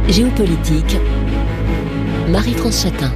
Géopolitique, Marie-France Chatin.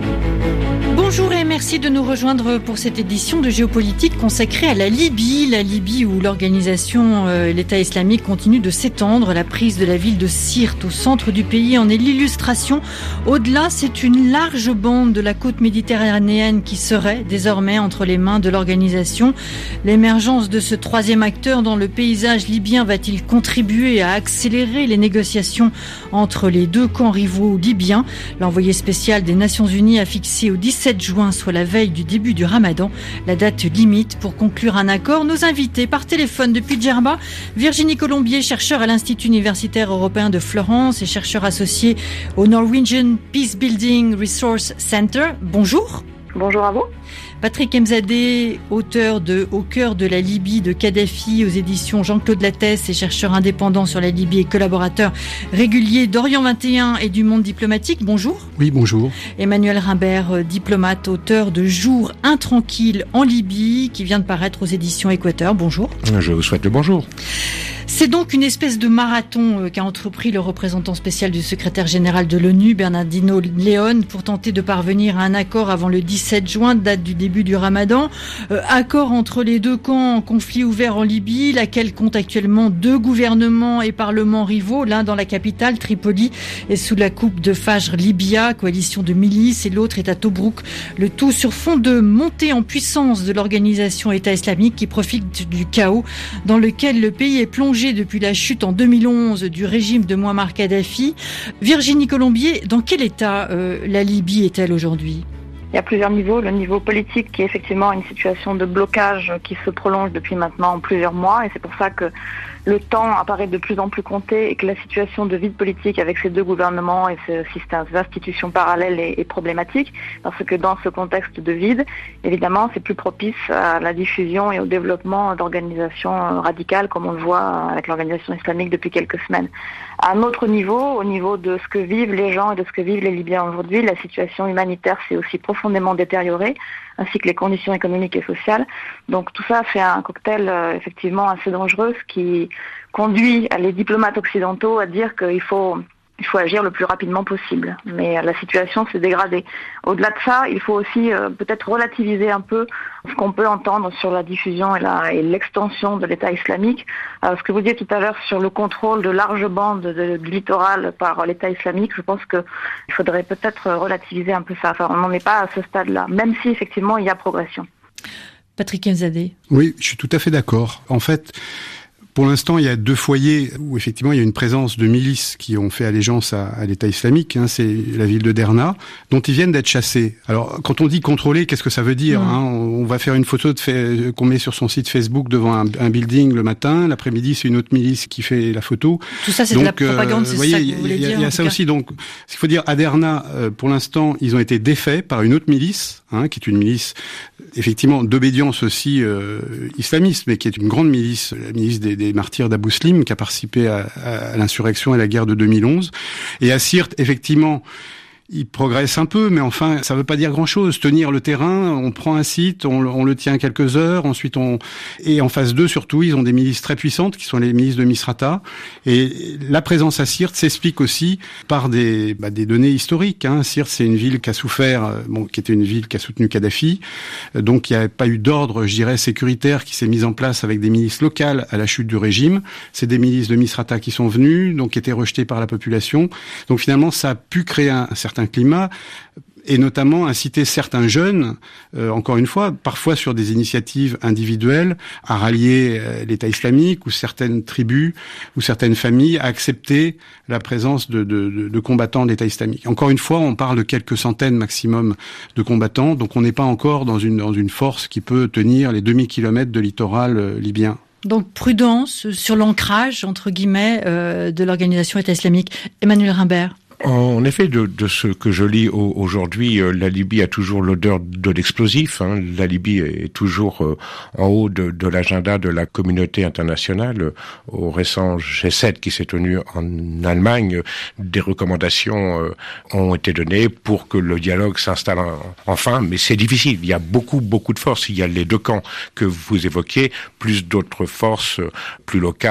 Bonjour et merci de nous rejoindre pour cette édition de Géopolitique consacrée à la Libye où l'organisation l'État islamique continue de s'étendre. La prise de la ville de Sirte au centre du pays en est l'illustration. Au-delà, c'est une large bande de la côte méditerranéenne qui serait désormais entre les mains de l'organisation. L'émergence de ce troisième acteur dans le paysage libyen va-t-il contribuer à accélérer les négociations entre les deux camps rivaux libyens? L'envoyé spécial des Nations Unies a fixé au 17 juin, soit la veille du début du Ramadan, la date limite pour conclure un accord. Nos invités par téléphone depuis Djerba, Virginie Colombier, chercheur à l'Institut universitaire européen de Florence et chercheur associé au Norwegian Peace Building Resource Center. Bonjour. Bonjour à vous. Patrick Mzadeh, auteur de Au cœur de la Libye de Kadhafi aux éditions Jean-Claude Lattès et chercheur indépendant sur la Libye et collaborateur régulier d'Orient 21 et du Monde diplomatique. Bonjour. Oui, bonjour. Emmanuel Rimbert, diplomate, auteur de Jours intranquilles en Libye qui vient de paraître aux éditions Équateur. Bonjour. Je vous souhaite le bonjour. C'est donc une espèce de marathon qu'a entrepris le représentant spécial du secrétaire général de l'ONU, Bernardino León, pour tenter de parvenir à un accord avant le 17 juin, date du début du Ramadan. Accord entre les deux camps en conflit ouvert en Libye, laquelle compte actuellement deux gouvernements et parlements rivaux, l'un dans la capitale, Tripoli, et sous la coupe de Fajr Libya, coalition de milices, et l'autre est à Tobrouk. Le tout sur fond de montée en puissance de l'organisation État islamique qui profite du chaos dans lequel le pays est plongé depuis la chute en 2011 du régime de Mouammar Kadhafi. Virginie Colombier, dans quel état la Libye est-elle aujourd'hui ? Il y a plusieurs niveaux. Le niveau politique qui est effectivement une situation de blocage qui se prolonge depuis maintenant plusieurs mois et c'est pour ça que le temps apparaît de plus en plus compté et que la situation de vide politique avec ces deux gouvernements et ces institutions parallèles est problématique parce que dans ce contexte de vide, évidemment, c'est plus propice à la diffusion et au développement d'organisations radicales comme on le voit avec l'organisation islamique depuis quelques semaines. À un autre niveau, au niveau de ce que vivent les gens et de ce que vivent les Libyens aujourd'hui, la situation humanitaire s'est aussi profondément détériorée, ainsi que les conditions économiques et sociales. Donc tout ça fait un cocktail effectivement assez dangereux, ce qui conduit les diplomates occidentaux à dire qu'il faut agir le plus rapidement possible. Mais la situation s'est dégradée. Au-delà de ça, il faut aussi peut-être relativiser un peu ce qu'on peut entendre sur la diffusion et l'extension de l'État islamique. Ce que vous disiez tout à l'heure sur le contrôle de larges bandes du littoral par l'État islamique, je pense qu'il faudrait peut-être relativiser un peu ça. Enfin, on n'en est pas à ce stade-là, même si effectivement il y a progression. Patrick Mzadeh. Oui, je suis tout à fait d'accord. En fait, pour l'instant, il y a deux foyers où effectivement il y a une présence de milices qui ont fait allégeance à l'État islamique. C'est la ville de Derna, dont ils viennent d'être chassés. Alors, quand on dit contrôler, qu'est-ce que ça veut dire On va faire une photo qu'on met sur son site Facebook devant un building le matin. L'après-midi, c'est une autre milice qui fait la photo. Tout ça, c'est de la propagande, c'est ça que vous voulez dire. Il y a ça aussi. Donc, ce qu'il faut dire, à Derna, pour l'instant, ils ont été défaits par une autre milice, qui est une milice effectivement d'obédience aussi islamiste, mais qui est une grande milice, la milice des martyrs d'Abou Slim, qui a participé à l'insurrection et à la guerre de 2011. Et à Sirte, effectivement, il progresse un peu, mais enfin, ça veut pas dire grand-chose. Tenir le terrain, on prend un site, on le tient quelques heures, ensuite et en phase 2, surtout, ils ont des milices très puissantes, qui sont les milices de Misrata. Et la présence à Sirte s'explique aussi par des données historiques. Sirte, c'est une ville qui a souffert, qui était une ville qui a soutenu Kadhafi. Donc, il n'y a pas eu d'ordre, je dirais, sécuritaire qui s'est mis en place avec des milices locales à la chute du régime. C'est des milices de Misrata qui sont venues, donc qui étaient rejetées par la population. Donc, finalement, ça a pu créer un certain climat et notamment inciter certains jeunes, encore une fois, parfois sur des initiatives individuelles, à rallier l'État islamique ou certaines tribus ou certaines familles à accepter la présence de combattants de l'État islamique. Encore une fois, on parle de quelques centaines maximum de combattants, donc on n'est pas encore dans une force qui peut tenir les demi-kilomètres de littoral libyen. Donc prudence sur l'ancrage, entre guillemets, de l'organisation État islamique. Emmanuel Rimbert. En effet, de ce que je lis aujourd'hui, la Libye a toujours l'odeur de l'explosif. La Libye est toujours en haut de l'agenda de la communauté internationale. Au récent G7 qui s'est tenu en Allemagne, des recommandations ont été données pour que le dialogue s'installe enfin. Mais c'est difficile. Il y a beaucoup de forces. Il y a les deux camps que vous évoquiez, plus d'autres forces plus locales,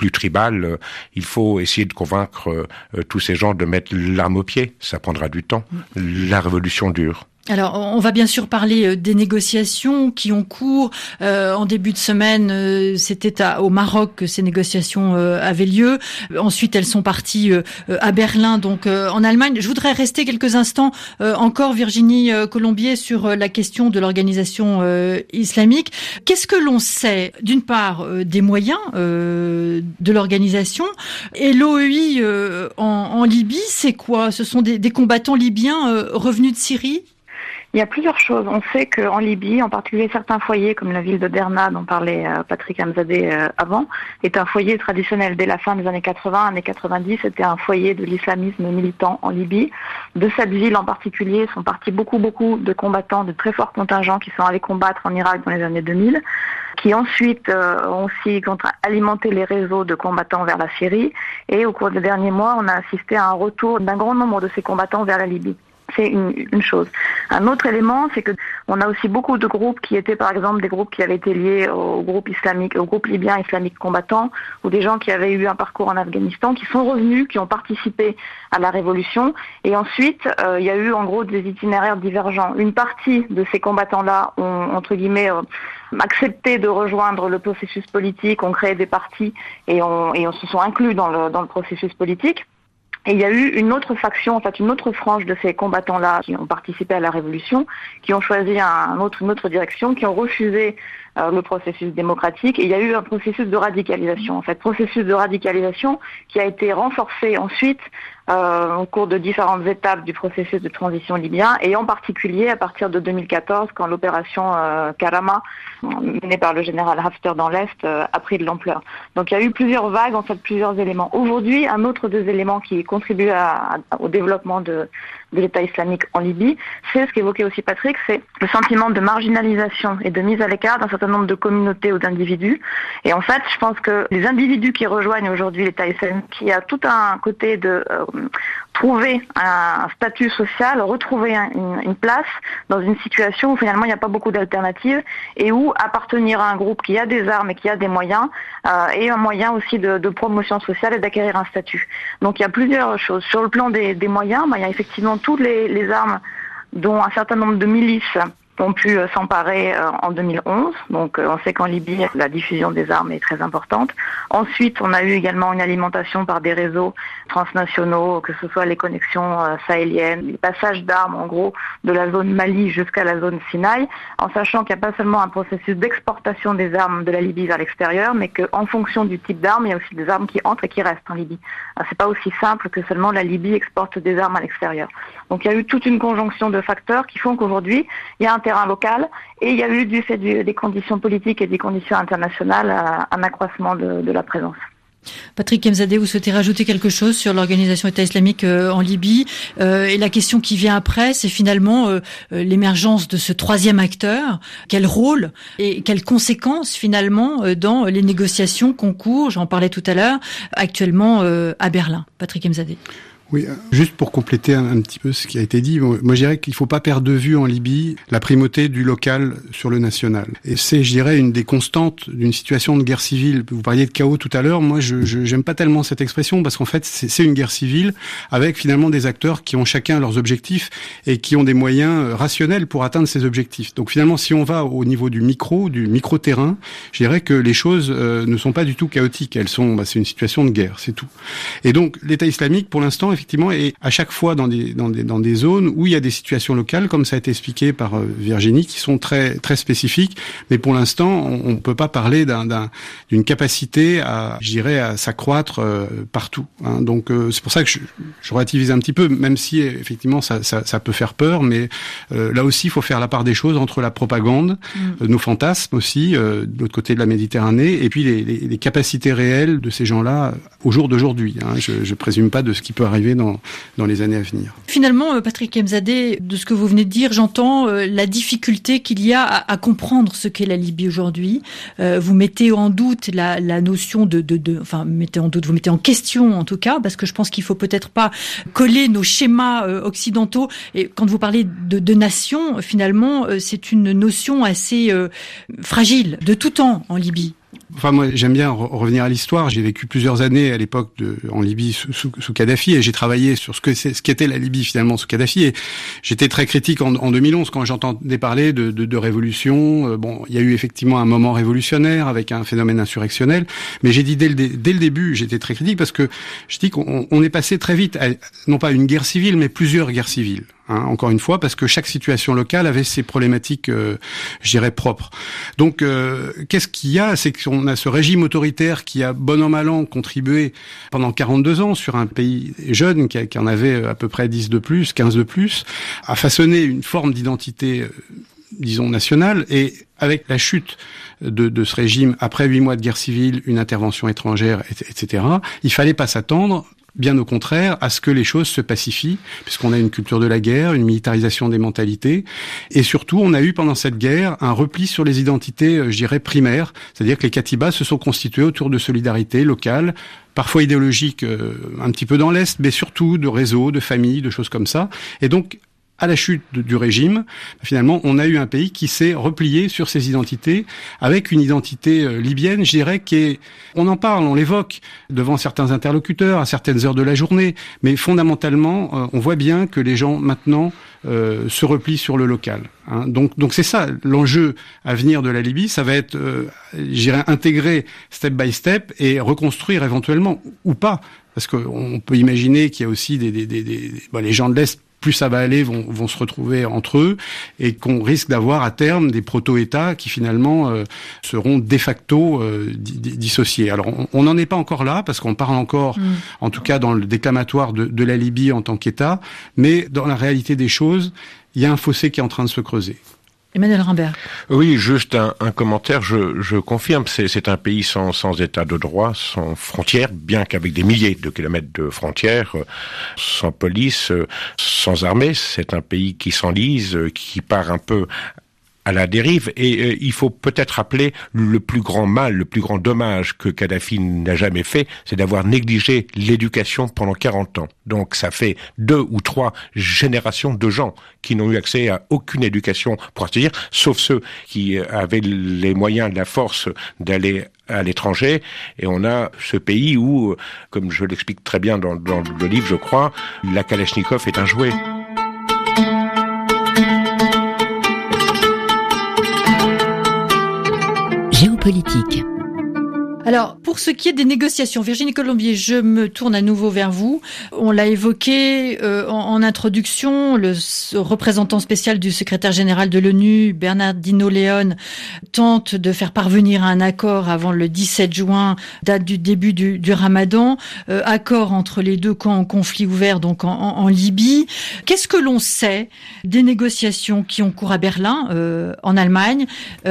plus tribal. Il faut essayer de convaincre tous ces gens de mettre l'arme au pied. Ça prendra du temps. La révolution dure. Alors, on va bien sûr parler des négociations qui ont cours. En début de semaine, c'était au Maroc que ces négociations avaient lieu. Ensuite, elles sont parties à Berlin, donc en Allemagne. Je voudrais rester quelques instants encore, Virginie Colombier, sur la question de l'organisation islamique. Qu'est-ce que l'on sait, d'une part, des moyens de l'organisation, et l'OEI en Libye, c'est quoi? Ce sont des combattants libyens revenus de Syrie? Il y a plusieurs choses. On sait qu'en Libye, en particulier certains foyers, comme la ville de Derna, dont parlait Patrick Hamzadeh avant, est un foyer traditionnel. Dès la fin des années 80, années 90, c'était un foyer de l'islamisme militant en Libye. De cette ville en particulier sont partis beaucoup de combattants, de très forts contingents qui sont allés combattre en Irak dans les années 2000, qui ensuite ont aussi alimenté les réseaux de combattants vers la Syrie. Et au cours des derniers mois, on a assisté à un retour d'un grand nombre de ces combattants vers la Libye. C'est une chose. Un autre élément, c'est que on a aussi beaucoup de groupes qui étaient, par exemple, des groupes qui avaient été liés au groupe islamique, au groupe libyen islamique combattant, ou des gens qui avaient eu un parcours en Afghanistan, qui sont revenus, qui ont participé à la révolution. Et ensuite, il y a eu en gros des itinéraires divergents. Une partie de ces combattants-là ont, entre guillemets, accepté de rejoindre le processus politique, ont créé des partis et on se sont inclus dans le processus politique. Et il y a eu une autre faction, en fait, une autre frange de ces combattants-là qui ont participé à la révolution, qui ont choisi une autre direction, qui ont refusé le processus démocratique. Et il y a eu un processus de radicalisation, en fait, processus de radicalisation qui a été renforcé ensuite au cours de différentes étapes du processus de transition libyen, et en particulier à partir de 2014, quand l'opération Karama, menée par le général Haftar dans l'Est, a pris de l'ampleur. Donc il y a eu plusieurs vagues, en fait, plusieurs éléments. Aujourd'hui, un autre des éléments qui contribue au développement de l'État islamique en Libye, c'est ce qu'évoquait aussi Patrick, c'est le sentiment de marginalisation et de mise à l'écart d'un certain nombre de communautés ou d'individus. Et en fait, je pense que les individus qui rejoignent aujourd'hui l'État islamique, il y a tout un côté de trouver un statut social, retrouver une place dans une situation où finalement il n'y a pas beaucoup d'alternatives et où appartenir à un groupe qui a des armes et qui a des moyens est un moyen aussi de promotion sociale et d'acquérir un statut. Donc il y a plusieurs choses. Sur le plan des moyens, il y a effectivement toutes les armes dont un certain nombre de milices ont pu s'emparer en 2011. Donc on sait qu'en Libye, la diffusion des armes est très importante. Ensuite, on a eu également une alimentation par des réseaux transnationaux, que ce soit les connexions sahéliennes, les passages d'armes en gros de la zone Mali jusqu'à la zone Sinaï, en sachant qu'il n'y a pas seulement un processus d'exportation des armes de la Libye vers l'extérieur, mais qu'en fonction du type d'armes, il y a aussi des armes qui entrent et qui restent en Libye. C'est pas aussi simple que seulement la Libye exporte des armes à l'extérieur. Donc il y a eu toute une conjonction de facteurs qui font qu'aujourd'hui, il y a un terrain local et il y a eu, du fait des conditions politiques et des conditions internationales, un accroissement de la présence. Patrick Hamzadeh, vous souhaitez rajouter quelque chose sur l'organisation État islamique en Libye, et la question qui vient après, c'est finalement l'émergence de ce troisième acteur. Quel rôle et quelles conséquences finalement dans les négociations concours, j'en parlais tout à l'heure, actuellement à Berlin. Patrick Hamzadeh. Oui, juste pour compléter un petit peu ce qui a été dit, moi je dirais qu'il ne faut pas perdre de vue en Libye la primauté du local sur le national. Et c'est, je dirais, une des constantes d'une situation de guerre civile. Vous parliez de chaos tout à l'heure, moi j'aime pas tellement cette expression parce qu'en fait c'est une guerre civile avec finalement des acteurs qui ont chacun leurs objectifs et qui ont des moyens rationnels pour atteindre ces objectifs. Donc finalement si on va au niveau du micro-terrain, je dirais que les choses ne sont pas du tout chaotiques. Elles sont, c'est une situation de guerre, c'est tout. Et donc l'État islamique pour l'instant effectivement, et à chaque fois dans des zones où il y a des situations locales, comme ça a été expliqué par Virginie, qui sont très très spécifiques. Mais pour l'instant, on peut pas parler d'une capacité à s'accroître partout. Hein. Donc c'est pour ça que je relativise un petit peu, même si effectivement ça peut faire peur. Mais là aussi, il faut faire la part des choses entre la propagande, nos fantasmes aussi, de l'autre côté de la Méditerranée, et puis les capacités réelles de ces gens-là au jour d'aujourd'hui. Hein. Je présume pas de ce qui peut arriver dans les années à venir. Finalement, Patrick Hamzadeh, de ce que vous venez de dire, j'entends la difficulté qu'il y a à comprendre ce qu'est la Libye aujourd'hui. Vous mettez en doute la notion vous mettez en question en tout cas, parce que je pense qu'il faut peut-être pas coller nos schémas occidentaux. Et quand vous parlez de nation, finalement, c'est une notion assez fragile de tout temps en Libye. Enfin, moi, j'aime bien revenir à l'histoire. J'ai vécu plusieurs années à l'époque en Libye sous Kadhafi, et j'ai travaillé sur ce qu'était la Libye finalement sous Kadhafi. Et j'étais très critique en 2011 quand j'entendais parler de révolution. Bon, il y a eu effectivement un moment révolutionnaire avec un phénomène insurrectionnel, mais j'ai dit dès le début, j'étais très critique parce que je dis qu'on est passé très vite à, non pas une guerre civile, mais plusieurs guerres civiles. Encore une fois, parce que chaque situation locale avait ses problématiques, je dirais, propres. Donc, qu'est-ce qu'il y a ? C'est qu'on a ce régime autoritaire qui a, bon an mal an, contribué pendant 42 ans sur un pays jeune qui en avait à peu près 10 de plus, 15 de plus, à façonner une forme d'identité, disons, nationale. Et avec la chute de ce régime, après 8 mois de guerre civile, une intervention étrangère, etc., il fallait pas s'attendre, bien au contraire, à ce que les choses se pacifient, puisqu'on a une culture de la guerre, une militarisation des mentalités, et surtout, on a eu pendant cette guerre un repli sur les identités, je dirais, primaires, c'est-à-dire que les Katibas se sont constitués autour de solidarités locales, parfois idéologiques, un petit peu dans l'Est, mais surtout de réseaux, de familles, de choses comme ça, et donc, à la chute du régime, finalement, on a eu un pays qui s'est replié sur ses identités, avec une identité libyenne, je dirais, on en parle, on l'évoque devant certains interlocuteurs, à certaines heures de la journée, mais fondamentalement, on voit bien que les gens, maintenant, se replient sur le local. Donc c'est ça, l'enjeu à venir de la Libye, ça va être, je dirais, intégrer step by step et reconstruire éventuellement, ou pas, parce qu'on peut imaginer qu'il y a aussi les gens de l'Est, plus ça va aller, vont se retrouver entre eux, et qu'on risque d'avoir à terme des proto-États qui finalement seront de facto dissociés. Alors on n'en est pas encore là, parce qu'on parle encore, en tout cas dans le déclamatoire de la Libye en tant qu'État, mais dans la réalité des choses, il y a un fossé qui est en train de se creuser. Emmanuel Rimbert. Oui, juste un commentaire. Je confirme, c'est un pays sans état de droit, sans frontières, bien qu'avec des milliers de kilomètres de frontières, sans police, sans armée. C'est un pays qui s'enlise, qui part un peu à la dérive, et il faut peut-être rappeler le plus grand mal, le plus grand dommage que Kadhafi n'a jamais fait, c'est d'avoir négligé l'éducation pendant 40 ans. Donc ça fait 2 ou 3 générations de gens qui n'ont eu accès à aucune éducation, pour ainsi dire, sauf ceux qui avaient les moyens, la force d'aller à l'étranger. Et on a ce pays où, comme je l'explique très bien dans le livre, je crois, la Kalachnikov est un jouet. Géopolitique. Alors, pour ce qui est des négociations, Virginie Colombier, je me tourne à nouveau vers vous. On l'a évoqué en introduction, le représentant spécial du secrétaire général de l'ONU, Bernardino León, tente de faire parvenir un accord avant le 17 juin, date du début du Ramadan, accord entre les deux camps en conflit ouvert, donc en Libye. Qu'est-ce que l'on sait des négociations qui ont cours à Berlin, en Allemagne,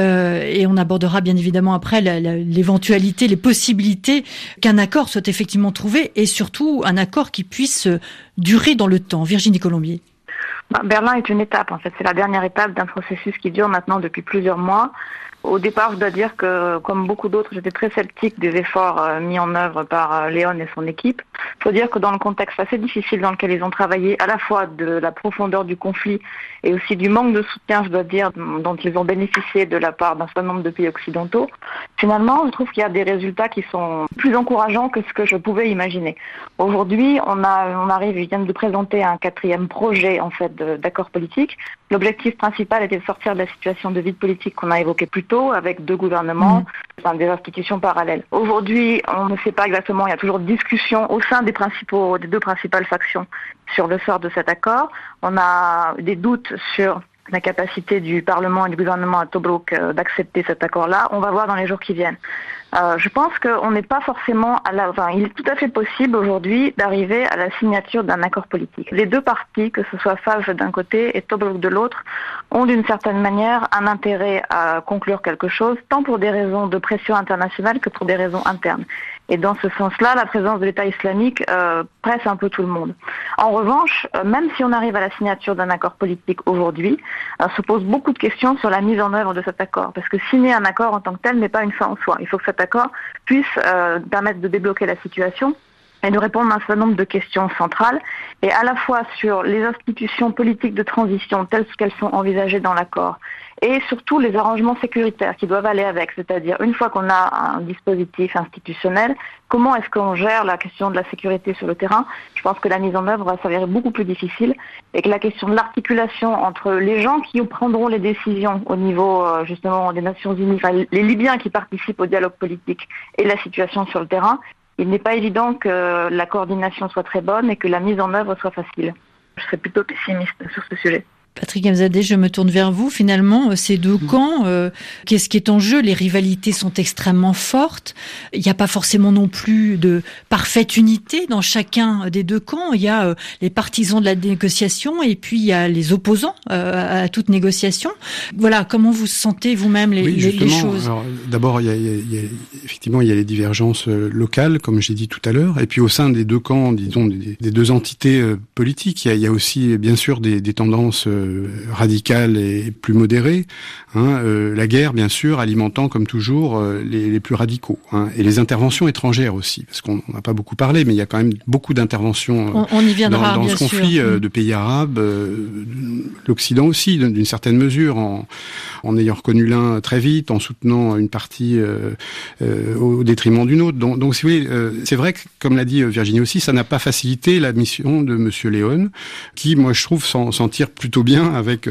et on abordera bien évidemment après l'éventualité, les possibilités qu'un accord soit effectivement trouvé, et surtout un accord qui puisse durer dans le temps. Virginie Colombier. Berlin est une étape, en fait. C'est la dernière étape d'un processus qui dure maintenant depuis plusieurs mois. Au départ, je dois dire que, comme beaucoup d'autres, j'étais très sceptique des efforts mis en œuvre par León et son équipe. Il faut dire que dans le contexte assez difficile dans lequel ils ont travaillé, à la fois de la profondeur du conflit et aussi du manque de soutien, je dois dire, dont ils ont bénéficié de la part d'un certain nombre de pays occidentaux, finalement, je trouve qu'il y a des résultats qui sont plus encourageants que ce que je pouvais imaginer. Aujourd'hui, on arrive, ils viennent de présenter un 4e projet, en fait, d'accord politique. L'objectif principal était de sortir de la situation de vide politique qu'on a évoquée plus tôt, avec 2 gouvernements, des institutions parallèles. Aujourd'hui, on ne sait pas exactement, il y a toujours discussion au sein des 2 principales factions sur le sort de cet accord. On a des doutes sur la capacité du Parlement et du gouvernement à Tobruk d'accepter cet accord-là. On va voir dans les jours qui viennent. Je pense qu'on n'est pas forcément il est tout à fait possible aujourd'hui d'arriver à la signature d'un accord politique. Les 2 parties, que ce soit Faj d'un côté et Tobruk de l'autre, ont d'une certaine manière un intérêt à conclure quelque chose, tant pour des raisons de pression internationale que pour des raisons internes. Et dans ce sens-là, la présence de l'État islamique presse un peu tout le monde. En revanche, même si on arrive à la signature d'un accord politique aujourd'hui, se posent beaucoup de questions sur la mise en œuvre de cet accord. Parce que signer un accord en tant que tel n'est pas une fin en soi. Il faut que cet accord puisse permettre de débloquer la situation et de répondre à un certain nombre de questions centrales, et à la fois sur les institutions politiques de transition telles qu'elles sont envisagées dans l'accord, et surtout les arrangements sécuritaires qui doivent aller avec, c'est-à-dire une fois qu'on a un dispositif institutionnel, comment est-ce qu'on gère la question de la sécurité sur le terrain? Je pense que la mise en œuvre va s'avérer beaucoup plus difficile et que la question de l'articulation entre les gens qui prendront les décisions au niveau justement des Nations Unies, enfin, les Libyens qui participent au dialogue politique et la situation sur le terrain, il n'est pas évident que la coordination soit très bonne et que la mise en œuvre soit facile. Je serais plutôt pessimiste sur ce sujet. Patrick Kemzadeh, je me tourne vers vous. Finalement, ces deux camps, qu'est-ce qui est en jeu? Les rivalités sont extrêmement fortes. Il n'y a pas forcément non plus de parfaite unité dans chacun des deux camps. Il y a les partisans de la négociation et puis il y a les opposants à toute négociation. Voilà, comment vous sentez vous-même les choses? Alors, d'abord, il y a effectivement les divergences locales, comme j'ai dit tout à l'heure, et puis au sein des deux camps, disons des deux entités politiques, il y a aussi bien sûr des tendances radicales et plus modérées. La guerre, bien sûr, alimentant comme toujours les plus radicaux. Et les interventions étrangères aussi, parce qu'on n'a pas beaucoup parlé, mais il y a quand même beaucoup d'interventions on y viendra, dans ce conflit de pays arabes, l'Occident aussi, d'une certaine mesure, en ayant reconnu l'un très vite, en soutenant une partie au détriment d'une autre. Donc si vous voulez, c'est vrai que, comme l'a dit Virginie aussi, ça n'a pas facilité la mission de Monsieur León, qui, moi, je trouve, s'en tire plutôt bien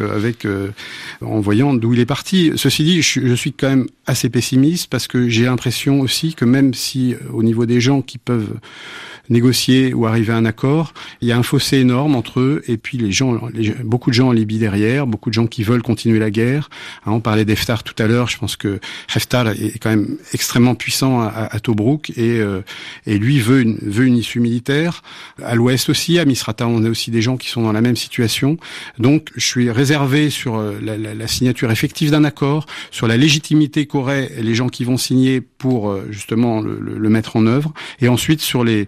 en voyant d'où il est parti. Ceci dit, je suis quand même assez pessimiste parce que j'ai l'impression aussi que même si au niveau des gens qui peuvent négocier ou arriver à un accord, il y a un fossé énorme entre eux et puis beaucoup de gens en Libye derrière, beaucoup de gens qui veulent continuer la guerre. On parlait d'Haftar tout à l'heure, je pense que Haftar est quand même extrêmement puissant à Tobrouk et lui veut une issue militaire. À l'ouest aussi, à Misrata, on a aussi des gens qui sont dans la même situation. Donc je suis réservé sur la signature effective d'un accord, sur la légitimité qu'auraient les gens qui vont signer pour justement le mettre en œuvre, et ensuite sur les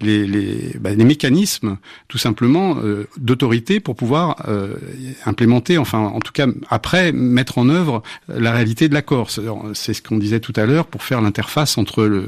mécanismes tout simplement d'autorité pour pouvoir implémenter, enfin en tout cas après mettre en œuvre la réalité de l'accord. C'est ce qu'on disait tout à l'heure pour faire l'interface entre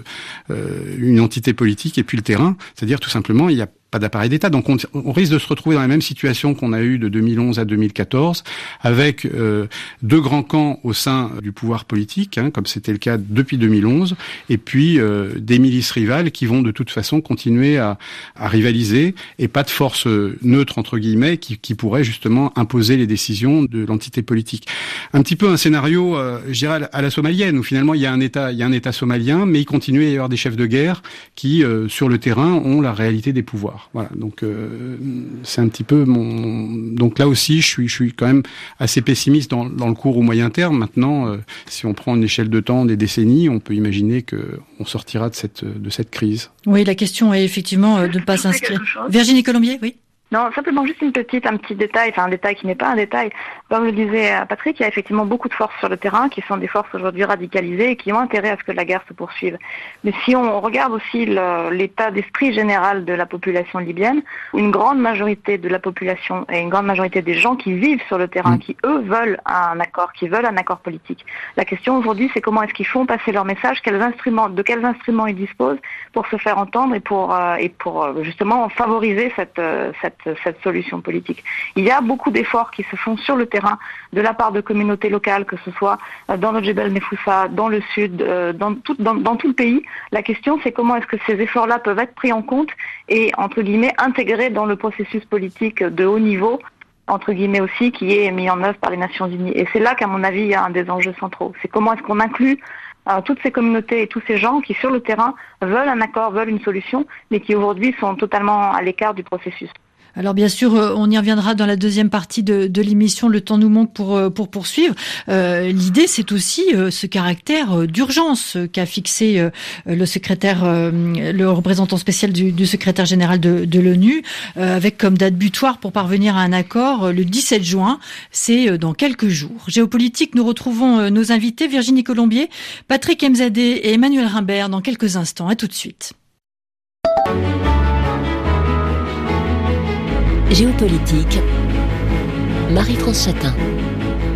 une entité politique et puis le terrain, c'est-à-dire tout simplement il y a pas d'appareil d'État. Donc on risque de se retrouver dans la même situation qu'on a eu de 2011 à 2014, avec deux grands camps au sein du pouvoir politique, comme c'était le cas depuis 2011, et puis des milices rivales qui vont de toute façon continuer à rivaliser, et pas de force neutre entre guillemets qui pourrait justement imposer les décisions de l'entité politique. Un petit peu un scénario, je dirais à la somalienne, où finalement il y a un État somalien, mais il continue à y avoir des chefs de guerre qui sur le terrain ont la réalité des pouvoirs. Voilà, donc c'est un petit peu donc là aussi je suis quand même assez pessimiste dans le court ou moyen terme. Maintenant, si on prend une échelle de temps des décennies, on peut imaginer que on sortira de cette crise. Oui, la question est effectivement de ne pas s'inscrire. Virginie Colombier, oui. Non, simplement juste un petit détail, enfin un détail qui n'est pas un détail. Comme le disait Patrick, il y a effectivement beaucoup de forces sur le terrain qui sont des forces aujourd'hui radicalisées et qui ont intérêt à ce que la guerre se poursuive. Mais si on regarde aussi l'état d'esprit général de la population libyenne, une grande majorité de la population et une grande majorité des gens qui vivent sur le terrain, qui eux veulent un accord politique. La question aujourd'hui, c'est comment est-ce qu'ils font passer leur message, de quels instruments ils disposent pour se faire entendre et pour justement favoriser cette solution politique. Il y a beaucoup d'efforts qui se font sur le terrain de la part de communautés locales, que ce soit dans le Djebel Nefoussa, dans le sud, dans tout le pays. La question, c'est comment est-ce que ces efforts-là peuvent être pris en compte et, entre guillemets, intégrés dans le processus politique de haut niveau, entre guillemets aussi, qui est mis en œuvre par les Nations Unies. Et c'est là qu'à mon avis, il y a un des enjeux centraux. C'est comment est-ce qu'on inclut toutes ces communautés et tous ces gens qui, sur le terrain, veulent un accord, veulent une solution, mais qui aujourd'hui sont totalement à l'écart du processus. Alors bien sûr, on y reviendra dans la deuxième partie de l'émission. Le temps nous manque pour poursuivre. L'idée, c'est aussi ce caractère d'urgence qu'a fixé le représentant spécial du secrétaire général de l'ONU, avec comme date butoir pour parvenir à un accord le 17 juin. C'est dans quelques jours. Géopolitique, nous retrouvons nos invités Virginie Colombier, Patrick Kemzadeh et Emmanuel Rimbert dans quelques instants. À tout de suite. Géopolitique, Marie-France Chatin.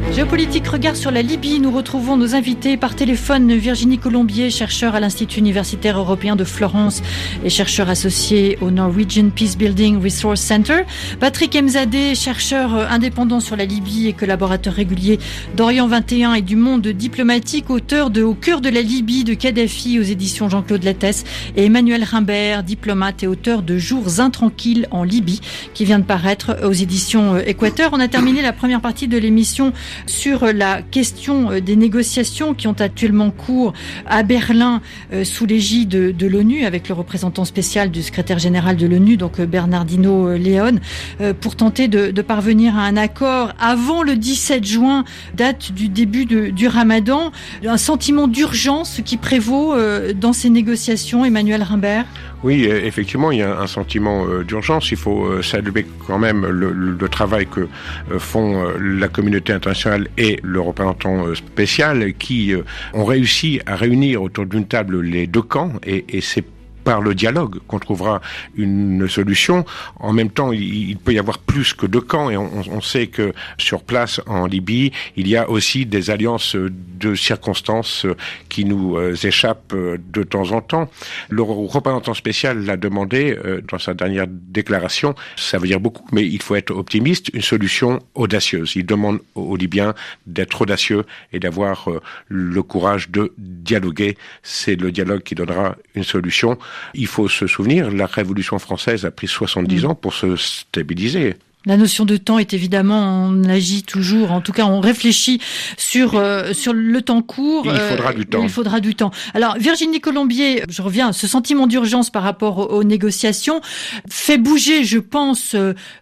Géopolitique, regard sur la Libye. Nous retrouvons nos invités par téléphone. Virginie Colombier, chercheur à l'Institut universitaire européen de Florence et chercheur associé au Norwegian Peacebuilding Resource Center. Patrick Emzadeh, chercheur indépendant sur la Libye et collaborateur régulier d'Orient 21 et du Monde diplomatique, auteur de Au cœur de la Libye de Kadhafi aux éditions Jean-Claude Lattès, et Emmanuel Rimbert, diplomate et auteur de Jours intranquilles en Libye, qui vient de paraître aux éditions Équateur. On a terminé la première partie de l'émission sur la question des négociations qui ont actuellement cours à Berlin sous l'égide de l'ONU avec le représentant spécial du secrétaire général de l'ONU, donc Bernardino León, pour tenter de parvenir à un accord avant le 17 juin, date du début du Ramadan. Un sentiment d'urgence qui prévaut dans ces négociations, Emmanuel Rimbert? Oui, effectivement, il y a un sentiment d'urgence. Il faut saluer quand même le travail que font la communauté internationale et le représentant spécial qui ont réussi à réunir autour d'une table les deux camps et c'est par le dialogue qu'on trouvera une solution. En même temps, il peut y avoir plus que deux camps et on sait que sur place en Libye, il y a aussi des alliances de circonstances qui nous échappent de temps en temps. Le représentant spécial l'a demandé dans sa dernière déclaration. Ça veut dire beaucoup, mais il faut être optimiste. Une solution audacieuse. Il demande aux Libyens d'être audacieux et d'avoir le courage de dialoguer. C'est le dialogue qui donnera une solution. Il faut se souvenir, la Révolution française a pris 70 ans pour se stabiliser. La notion de temps est évidemment, on agit toujours, en tout cas on réfléchit sur le temps court. Il faudra du temps. Il faudra du temps. Alors Virginie Colombier, je reviens, ce sentiment d'urgence par rapport aux négociations fait bouger, je pense,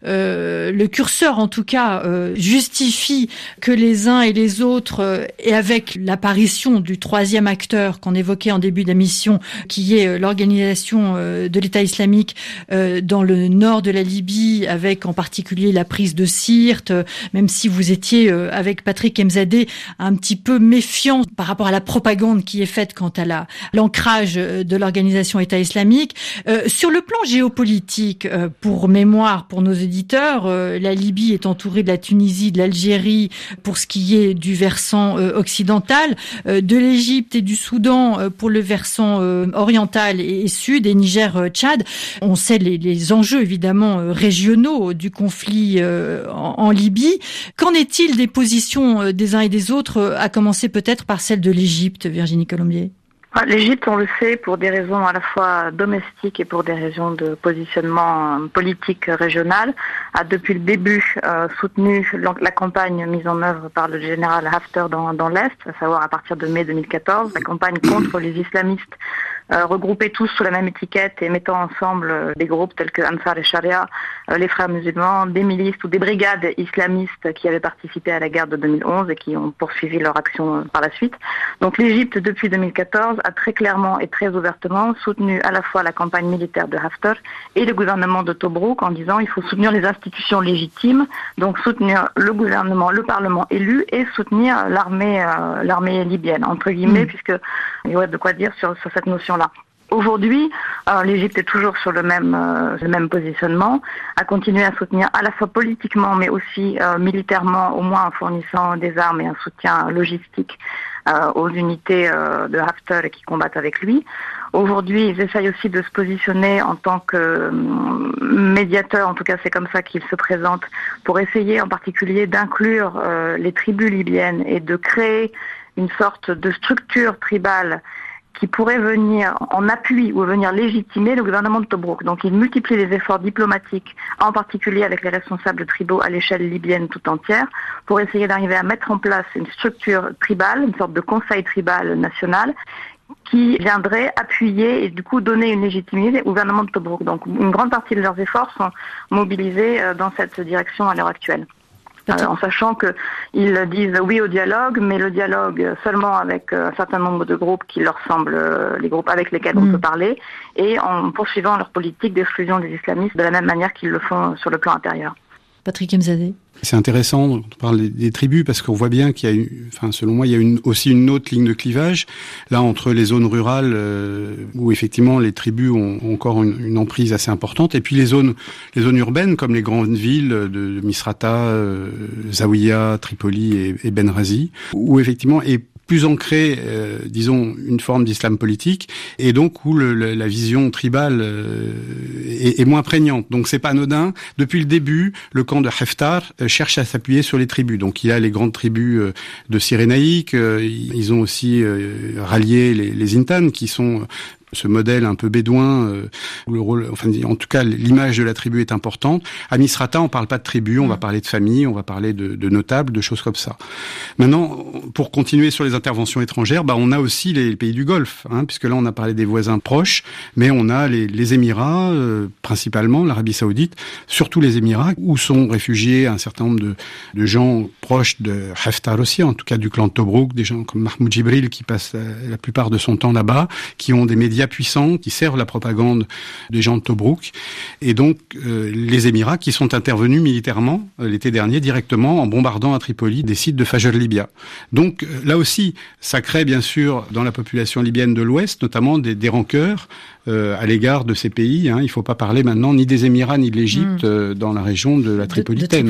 le curseur en tout cas, justifie que les uns et les autres, et avec l'apparition du troisième acteur qu'on évoquait en début d'émission, qui est l'organisation de l'État islamique dans le nord de la Libye, avec en particulier la prise de Sirte, même si vous étiez avec Patrick Emzadeh un petit peu méfiant par rapport à la propagande qui est faite quant à l'ancrage de l'organisation État islamique. Sur le plan géopolitique, pour mémoire, pour nos auditeurs, la Libye est entourée de la Tunisie, de l'Algérie pour ce qui est du versant occidental, de l'Égypte et du Soudan pour le versant oriental et sud, et Niger-Tchad. On sait les enjeux évidemment régionaux du conflit en Libye. Qu'en est-il des positions des uns et des autres, à commencer peut-être par celle de l'Égypte, Virginie Colombier? L'Égypte, on le sait, pour des raisons à la fois domestiques et pour des raisons de positionnement politique régional, a depuis le début soutenu la campagne mise en œuvre par le général Haftar dans l'Est, à savoir à partir de mai 2014, la campagne contre les islamistes regroupés tous sous la même étiquette et mettant ensemble des groupes tels que Ansar et Sharia, les Frères musulmans, des milices ou des brigades islamistes qui avaient participé à la guerre de 2011 et qui ont poursuivi leur action par la suite. Donc l'Égypte, depuis 2014, a très clairement et très ouvertement soutenu à la fois la campagne militaire de Haftar et le gouvernement de Tobrouk en disant il faut soutenir les institutions légitimes, donc soutenir le gouvernement, le parlement élu et soutenir l'armée libyenne, entre guillemets, puisque il y aurait de quoi dire sur cette notion-là. Aujourd'hui, l'Égypte est toujours sur le même positionnement, a continué à soutenir à la fois politiquement mais aussi militairement, au moins en fournissant des armes et un soutien logistique aux unités de Haftar qui combattent avec lui. Aujourd'hui, ils essayent aussi de se positionner en tant que médiateurs, en tout cas c'est comme ça qu'ils se présentent, pour essayer en particulier d'inclure les tribus libyennes et de créer une sorte de structure tribale qui pourrait venir en appui ou venir légitimer le gouvernement de Tobrouk. Donc il multiplie les efforts diplomatiques, en particulier avec les responsables tribaux à l'échelle libyenne tout entière, pour essayer d'arriver à mettre en place une structure tribale, une sorte de conseil tribal national, qui viendrait appuyer et du coup donner une légitimité au gouvernement de Tobrouk. Donc une grande partie de leurs efforts sont mobilisés dans cette direction à l'heure actuelle. En sachant qu'ils disent oui au dialogue, mais le dialogue seulement avec un certain nombre de groupes qui leur semblent les groupes avec lesquels on peut parler, et en poursuivant leur politique d'exclusion des islamistes de la même manière qu'ils le font sur le plan intérieur. Patrick Emzadeh. C'est intéressant, on parle des tribus, parce qu'on voit bien qu'il y a selon moi, il y a aussi une autre ligne de clivage, là, entre les zones rurales, où effectivement les tribus ont encore une emprise assez importante, et puis les zones urbaines, comme les grandes villes de Misrata, Zawiya, Tripoli et Benghazi, où effectivement est plus ancrée, disons, une forme d'islam politique, et donc où la vision tribale est moins prégnante. Donc c'est pas anodin. Depuis le début, le camp de Haftar cherche à s'appuyer sur les tribus. Donc il y a les grandes tribus de Cyrénaïque, ils ont aussi rallié les Intan, qui sont ce modèle un peu bédouin, où le rôle, enfin, en tout cas, l'image de la tribu est importante. À Misrata, on parle pas de tribu, on va parler de famille, on va parler de notables, de choses comme ça. Maintenant, pour continuer sur les interventions étrangères, on a aussi les pays du Golfe, puisque là, on a parlé des voisins proches, mais on a les Émirats, principalement, l'Arabie Saoudite, surtout les Émirats, où sont réfugiés un certain nombre de gens proches de Haftar aussi, en tout cas du clan de Tobrouk, des gens comme Mahmoud Jibril, qui passe la plupart de son temps là-bas, qui ont des médias puissants qui servent la propagande des gens de Tobrouk, et donc les Émirats qui sont intervenus militairement l'été dernier directement en bombardant à Tripoli des sites de Fajr Libya. Donc là aussi, ça crée bien sûr dans la population libyenne de l'Ouest notamment des rancœurs à l'égard de ces pays. Il faut pas parler maintenant ni des Émirats ni de l'Égypte dans la région de la Tripolitaine.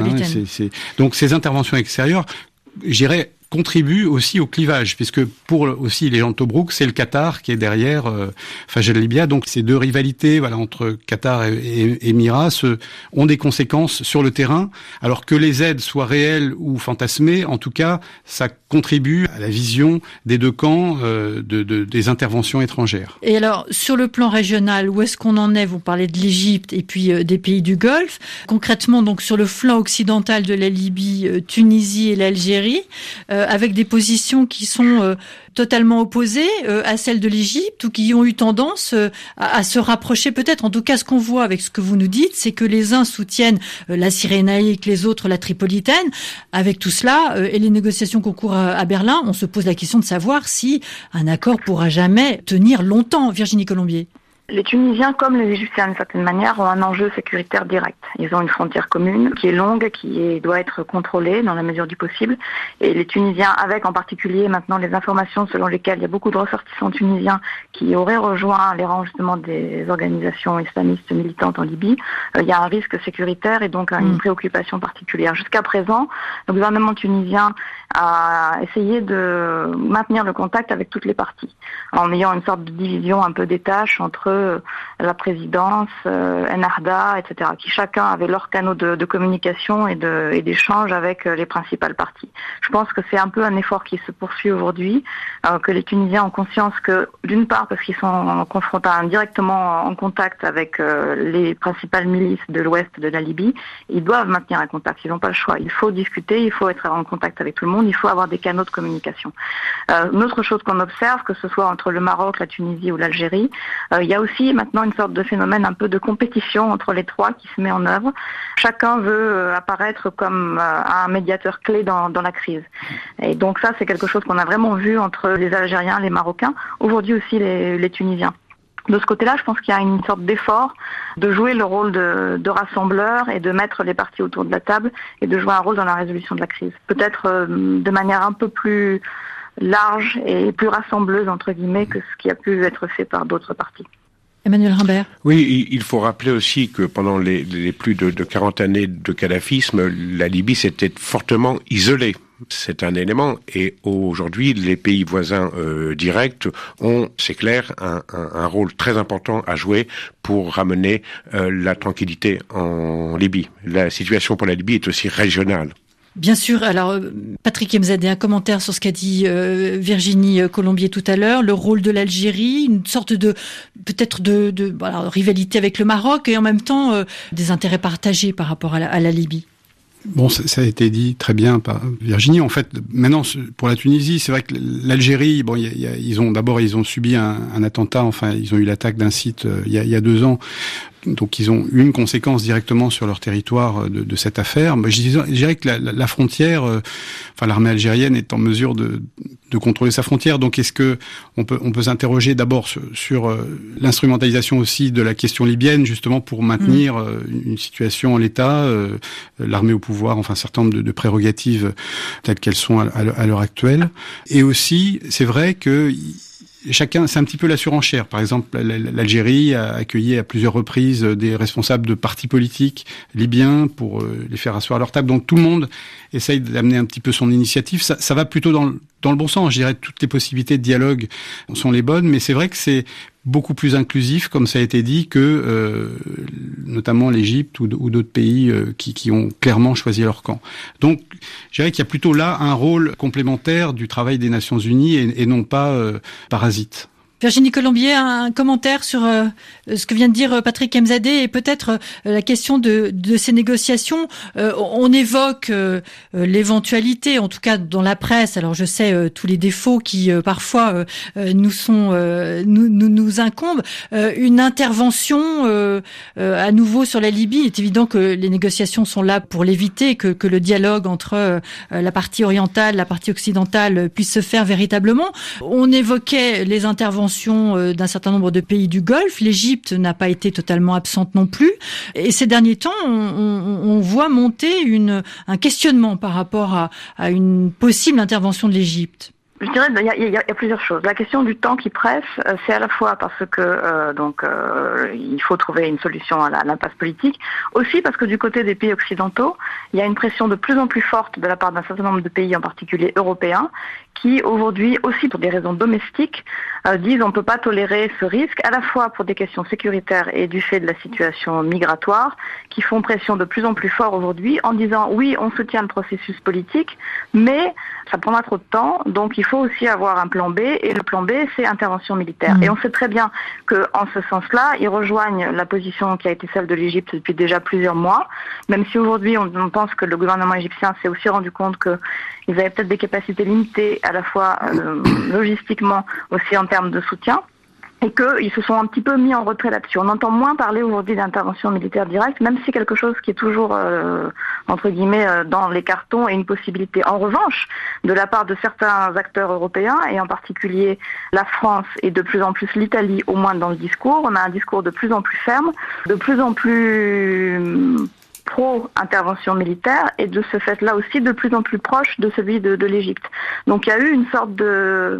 Donc ces interventions extérieures, j'irais, contribue aussi au clivage, puisque pour aussi les gens de Tobrouk, c'est le Qatar qui est derrière Fajr Libya. Donc ces deux rivalités, entre Qatar et Émirats ont des conséquences sur le terrain, alors que les aides soient réelles ou fantasmées, en tout cas, ça contribue à la vision des deux camps des interventions étrangères. Et alors, sur le plan régional, où est-ce qu'on en est ? Vous parlez de l'Égypte et puis des pays du Golfe. Concrètement, donc sur le flanc occidental de la Libye, Tunisie et l'Algérie, avec des positions qui sont totalement opposées à celles de l'Égypte, ou qui ont eu tendance à se rapprocher peut-être. En tout cas, ce qu'on voit avec ce que vous nous dites, c'est que les uns soutiennent la Cyrénaïque, les autres la Tripolitaine. Avec tout cela et les négociations qu'on court à Berlin, on se pose la question de savoir si un accord pourra jamais tenir longtemps. Virginie Colombier. Les Tunisiens, comme les Égyptiens d'une certaine manière, ont un enjeu sécuritaire direct. Ils ont une frontière commune qui est longue, qui doit être contrôlée dans la mesure du possible. Et les Tunisiens, avec en particulier maintenant les informations selon lesquelles il y a beaucoup de ressortissants tunisiens qui auraient rejoint les rangs justement des organisations islamistes militantes en Libye, il y a un risque sécuritaire et donc une préoccupation particulière. Jusqu'à présent, le gouvernement tunisien a essayé de maintenir le contact avec toutes les parties, en ayant une sorte de division un peu des tâches entre la présidence, Ennahda, etc., qui chacun avait leurs canaux de communication et d'échange avec les principales parties. Je pense que c'est un peu un effort qui se poursuit aujourd'hui, que les Tunisiens ont conscience que, d'une part, parce qu'ils sont confrontés directement en contact avec les principales milices de l'ouest de la Libye, ils doivent maintenir un contact, ils n'ont pas le choix. Il faut discuter, il faut être en contact avec tout le monde, il faut avoir des canaux de communication. Une autre chose qu'on observe, que ce soit entre le Maroc, la Tunisie ou l'Algérie, il y a aussi maintenant une sorte de phénomène un peu de compétition entre les trois qui se met en œuvre. Chacun veut apparaître comme un médiateur clé dans la crise. Et donc ça, c'est quelque chose qu'on a vraiment vu entre les Algériens, les Marocains, aujourd'hui aussi les Tunisiens. De ce côté-là, je pense qu'il y a une sorte d'effort de jouer le rôle de rassembleur et de mettre les parties autour de la table et de jouer un rôle dans la résolution de la crise. Peut-être de manière un peu plus large et plus rassembleuse, entre guillemets, que ce qui a pu être fait par d'autres parties. Emmanuel Rimbert. Oui, il faut rappeler aussi que pendant les plus de 40 années de kadhafisme, la Libye s'était fortement isolée. C'est un élément. Et aujourd'hui, les pays voisins directs ont, c'est clair, un rôle très important à jouer pour ramener la tranquillité en Libye. La situation pour la Libye est aussi régionale. Bien sûr. Alors, Patrick Emzadeh, un commentaire sur ce qu'a dit Virginie Colombier tout à l'heure, le rôle de l'Algérie, une sorte de peut-être de rivalité avec le Maroc et en même temps des intérêts partagés par rapport à la Libye. Bon, ça a été dit très bien par Virginie. En fait, maintenant, pour la Tunisie, c'est vrai que l'Algérie, bon, ils ont subi un attentat. Enfin, ils ont eu l'attaque d'un site il y a 2 ans. donc ils ont une conséquence directement sur leur territoire de cette affaire. Je dirais que la frontière, l'armée algérienne est en mesure de contrôler sa frontière. Donc est-ce que on peut s'interroger d'abord sur l'instrumentalisation aussi de la question libyenne, justement pour maintenir une situation en l'état, l'armée au pouvoir, enfin un certain nombre de prérogatives telles qu'elles sont à l'heure actuelle. Et aussi, c'est vrai que chacun, c'est un petit peu la surenchère. Par exemple, l'Algérie a accueilli à plusieurs reprises des responsables de partis politiques libyens pour les faire asseoir à leur table. Donc tout le monde essaye d'amener un petit peu son initiative. Ça va plutôt dans le bon sens. Je dirais que toutes les possibilités de dialogue sont les bonnes, mais c'est vrai que c'est beaucoup plus inclusif, comme ça a été dit, que notamment l'Égypte ou d'autres pays qui ont clairement choisi leur camp. Donc, je dirais qu'il y a plutôt là un rôle complémentaire du travail des Nations Unies et non pas parasite. Virginie Colombier, un commentaire sur ce que vient de dire Patrick Mzadeh et peut-être la question de ces négociations. On évoque l'éventualité, en tout cas dans la presse. Alors je sais tous les défauts qui parfois nous incombent. Une intervention à nouveau sur la Libye. Il est évident que les négociations sont là pour l'éviter, que le dialogue entre la partie orientale, la partie occidentale puisse se faire véritablement. On évoquait les interventions d'un certain nombre de pays du Golfe. L'Égypte n'a pas été totalement absente non plus. Et ces derniers temps, on voit monter un questionnement par rapport à une possible intervention de l'Égypte. Je dirais il y a plusieurs choses. La question du temps qui presse, c'est à la fois parce que il faut trouver une solution à l'impasse politique, aussi parce que du côté des pays occidentaux, il y a une pression de plus en plus forte de la part d'un certain nombre de pays, en particulier européens, qui aujourd'hui, aussi pour des raisons domestiques, disent on ne peut pas tolérer ce risque, à la fois pour des questions sécuritaires et du fait de la situation migratoire, qui font pression de plus en plus fort aujourd'hui en disant oui, on soutient le processus politique, mais ça prendra trop de temps, donc il faut aussi avoir un plan B, et le plan B, c'est intervention militaire. Et on sait très bien qu'en ce sens-là, ils rejoignent la position qui a été celle de l'Égypte depuis déjà plusieurs mois, même si aujourd'hui on pense que le gouvernement égyptien s'est aussi rendu compte qu'ils avaient peut-être des capacités limitées, à la fois logistiquement, aussi en termes de soutien, et qu'ils se sont un petit peu mis en retrait là-dessus. On entend moins parler aujourd'hui d'intervention militaire directe, même si c'est quelque chose qui est toujours, entre guillemets, dans les cartons et une possibilité. En revanche, de la part de certains acteurs européens, et en particulier la France et de plus en plus l'Italie, au moins dans le discours, on a un discours de plus en plus ferme, de plus en plus pro-intervention militaire, et de ce fait-là aussi de plus en plus proche de celui de l'Égypte. Donc il y a eu une sorte de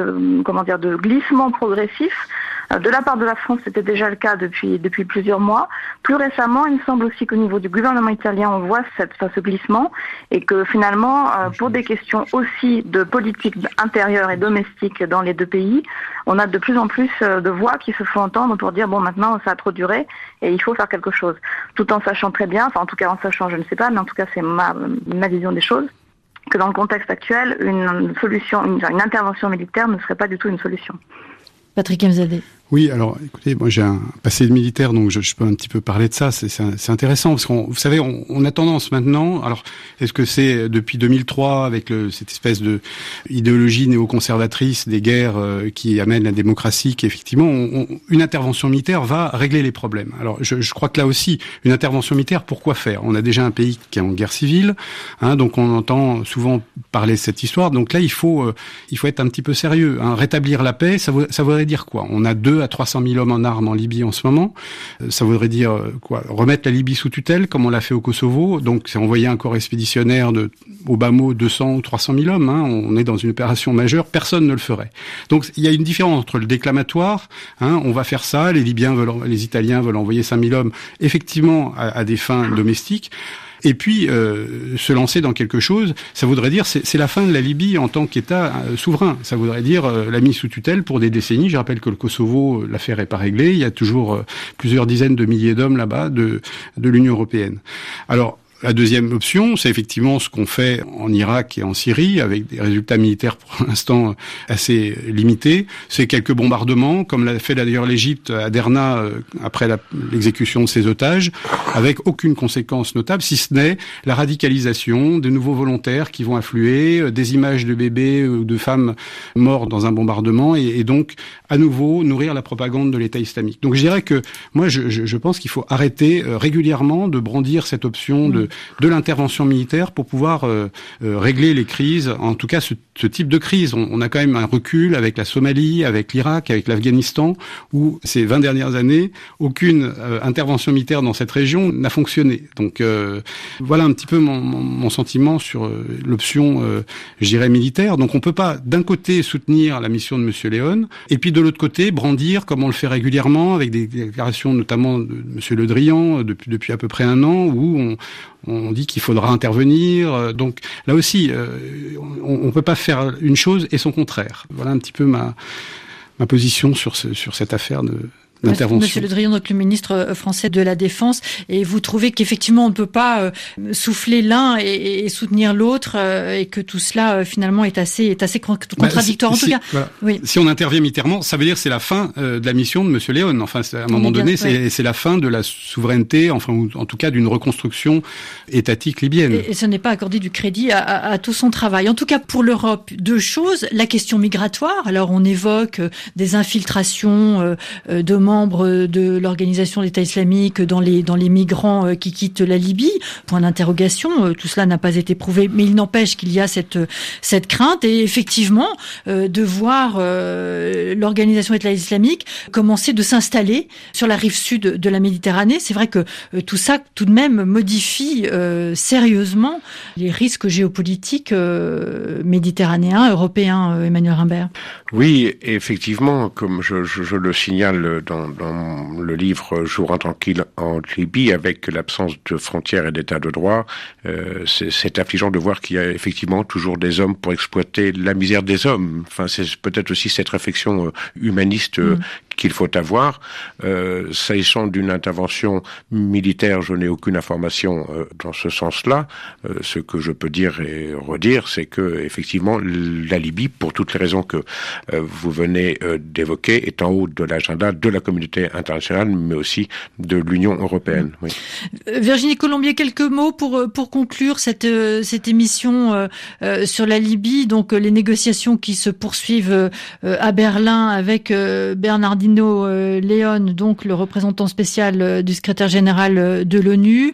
glissement progressif. De la part de la France, c'était déjà le cas depuis plusieurs mois. Plus récemment, il me semble aussi qu'au niveau du gouvernement italien, on voit ce glissement, et que finalement, pour des questions aussi de politique intérieure et domestique dans les deux pays, on a de plus en plus de voix qui se font entendre pour dire bon, maintenant ça a trop duré et il faut faire quelque chose. Tout en sachant très bien, enfin en tout cas en sachant, je ne sais pas, mais en tout cas c'est ma vision des choses, que dans le contexte actuel, une intervention militaire ne serait pas du tout une solution. Patrick Mzadeh. Oui, alors écoutez, moi j'ai un passé de militaire, donc je peux un petit peu parler de ça. C'est intéressant parce qu'on, vous savez, on a tendance maintenant. Alors, est-ce que c'est depuis 2003 avec cette espèce de idéologie néoconservatrice des guerres qui amène la démocratie, qu'effectivement une intervention militaire va régler les problèmes. Alors, je crois que là aussi, une intervention militaire, pourquoi faire ? On a déjà un pays qui est en guerre civile, donc on entend souvent parler de cette histoire. Donc là, il faut être un petit peu sérieux. Rétablir la paix, ça voudrait dire quoi ? On a 2 à 300 000 hommes en armes en Libye en ce moment. Ça voudrait dire quoi ? Remettre la Libye sous tutelle, comme on l'a fait au Kosovo. Donc, c'est envoyer un corps expéditionnaire au bas mot 200 ou 300 000 hommes. On est dans une opération majeure. Personne ne le ferait. Donc, il y a une différence entre le déclamatoire. On va faire ça. Les Italiens veulent envoyer 5 000 hommes, effectivement, à des fins domestiques. Et puis, se lancer dans quelque chose, ça voudrait dire, c'est la fin de la Libye en tant qu'État souverain. Ça voudrait dire la mise sous tutelle pour des décennies. Je rappelle que le Kosovo, l'affaire n'est pas réglée. Il y a toujours plusieurs dizaines de milliers d'hommes là-bas de l'Union européenne. Alors, La deuxième option, c'est effectivement ce qu'on fait en Irak et en Syrie, avec des résultats militaires pour l'instant assez limités. C'est quelques bombardements, comme l'a fait d'ailleurs l'Égypte à Derna après l'exécution de ses otages, avec aucune conséquence notable, si ce n'est la radicalisation, de nouveaux volontaires qui vont affluer, des images de bébés ou de femmes morts dans un bombardement, et donc à nouveau nourrir la propagande de l'État islamique. Donc je dirais que moi je pense qu'il faut arrêter régulièrement de brandir cette option de l'intervention militaire pour pouvoir régler les crises, en tout cas ce type de crise. On a quand même un recul avec la Somalie, avec l'Irak, avec l'Afghanistan, où ces 20 dernières années, aucune intervention militaire dans cette région n'a fonctionné. Donc voilà un petit peu mon sentiment sur l'option, je dirais, militaire. Donc on peut pas d'un côté soutenir la mission de Monsieur Léon, et puis de l'autre côté brandir, comme on le fait régulièrement, avec des déclarations notamment de Monsieur Le Drian depuis à peu près un an, où on dit qu'il faudra intervenir. Donc là aussi, on peut pas faire une chose et son contraire. Voilà un petit peu ma position sur cette affaire d'intervention. Monsieur Le Drian, donc le ministre français de la Défense, et vous trouvez qu'effectivement on ne peut pas souffler l'un et soutenir l'autre, et que tout cela finalement est assez contradictoire. En tout cas, voilà. Oui. Si on intervient militairement, ça veut dire que c'est la fin de la mission de Monsieur Léon. Enfin, à un moment donné, c'est la fin de la souveraineté, enfin, ou en tout cas d'une reconstruction étatique libyenne. Et ce n'est pas accorder du crédit à tout son travail. En tout cas, pour l'Europe, deux choses. La question migratoire. Alors, on évoque des infiltrations de membres de l'organisation d'État islamique dans les migrants qui quittent la Libye. Point d'interrogation. Tout cela n'a pas été prouvé, mais il n'empêche qu'il y a cette crainte. Et effectivement, de voir l'organisation d'État islamique commencer de s'installer sur la rive sud de la Méditerranée. C'est vrai que tout ça, tout de même, modifie sérieusement les risques géopolitiques méditerranéens, européens, Emmanuel Rimbert. Oui, effectivement, comme je le signale dans le livre Jour intranquille en Libye, avec l'absence de frontières et d'état de droit, c'est affligeant de voir qu'il y a effectivement toujours des hommes pour exploiter la misère des hommes. Enfin, c'est peut-être aussi cette réflexion humaniste qu'il faut avoir. S'agissant d'une intervention militaire, je n'ai aucune information dans ce sens-là. Ce que je peux dire et redire, c'est que effectivement, la Libye, pour toutes les raisons que vous venez d'évoquer, est en haut de l'agenda de la communauté internationale, mais aussi de l'Union européenne. Oui. Virginie Colombier, quelques mots pour conclure cette émission sur la Libye. Donc les négociations qui se poursuivent à Berlin avec Bernardino Léon, donc le représentant spécial du secrétaire général de l'ONU.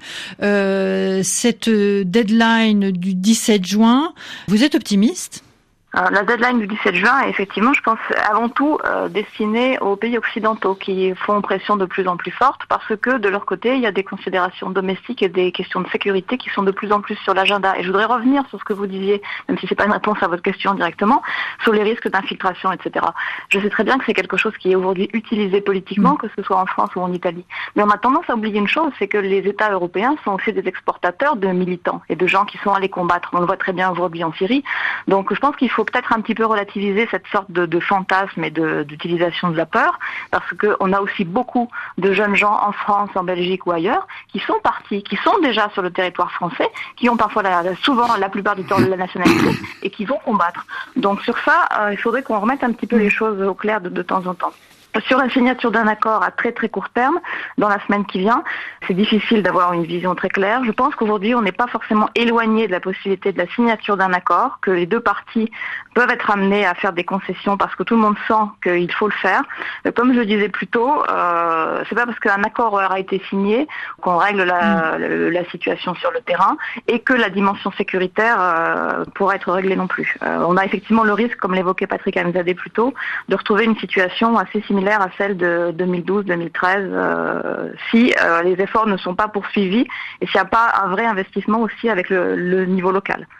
Cette deadline du 17 juin, vous êtes optimiste ? La deadline du 17 juin est effectivement, je pense, avant tout destinée aux pays occidentaux qui font pression de plus en plus forte parce que de leur côté, il y a des considérations domestiques et des questions de sécurité qui sont de plus en plus sur l'agenda. Et je voudrais revenir sur ce que vous disiez, même si c'est pas une réponse à votre question directement, sur les risques d'infiltration, etc. Je sais très bien que c'est quelque chose qui est aujourd'hui utilisé politiquement, que ce soit en France ou en Italie. Mais on a tendance à oublier une chose, c'est que les États européens sont aussi des exportateurs de militants et de gens qui sont allés combattre. On le voit très bien aujourd'hui en Syrie. Donc je pense qu'il faut peut-être un petit peu relativiser cette sorte de fantasme et d'utilisation de la peur, parce qu'on a aussi beaucoup de jeunes gens en France, en Belgique ou ailleurs, qui sont partis, qui sont déjà sur le territoire français, qui ont parfois souvent la plupart du temps la nationalité, et qui vont combattre. Donc sur ça, il faudrait qu'on remette un petit peu les choses au clair de temps en temps. Sur la signature d'un accord à très très court terme, dans la semaine qui vient, c'est difficile d'avoir une vision très claire. Je pense qu'aujourd'hui, on n'est pas forcément éloigné de la possibilité de la signature d'un accord, que les deux parties peuvent être amenées à faire des concessions parce que tout le monde sent qu'il faut le faire. Comme je le disais plus tôt, c'est pas parce qu'un accord aura été signé qu'on règle la situation sur le terrain et que la dimension sécuritaire pourra être réglée non plus. On a effectivement le risque, comme l'évoquait Patrick Amzadeh plus tôt, de retrouver une situation assez similaire à celle de 2012-2013 si les efforts ne sont pas poursuivis et s'il n'y a pas un vrai investissement aussi avec le niveau local.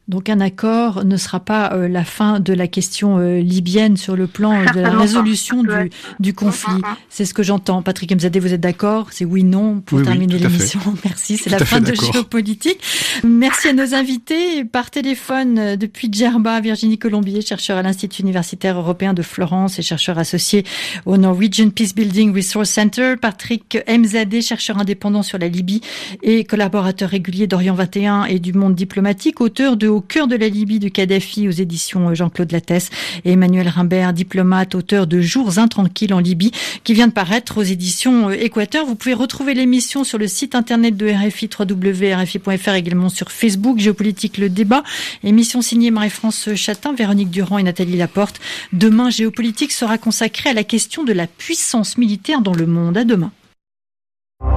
Donc un accord ne sera pas la fin de la question libyenne sur le plan de la résolution du conflit. C'est ce que j'entends. Patrick Mzadeh, vous êtes d'accord? C'est oui, non pour terminer l'émission. Merci, c'est la fin de Géopolitique. Merci à nos invités. Par téléphone, depuis Djerba, Virginie Colombier, chercheur à l'Institut universitaire européen de Florence et chercheur associé au Norwegian Peace Building Resource Center. Patrick Mzadeh, chercheur indépendant sur la Libye et collaborateur régulier d'Orient 21 et du Monde diplomatique, auteur de Au cœur de la Libye de Kadhafi aux éditions Jean-Claude Lattès, et Emmanuel Rimbert, diplomate, auteur de Jours intranquilles en Libye, qui vient de paraître aux éditions Équateur. Vous pouvez retrouver l'émission sur le site internet de RFI, www.rfi.fr, également sur Facebook, Géopolitique le débat. Émission signée Marie-France Chatin, Véronique Durand et Nathalie Laporte. Demain, Géopolitique sera consacrée à la question de la puissance militaire dans le monde. À demain.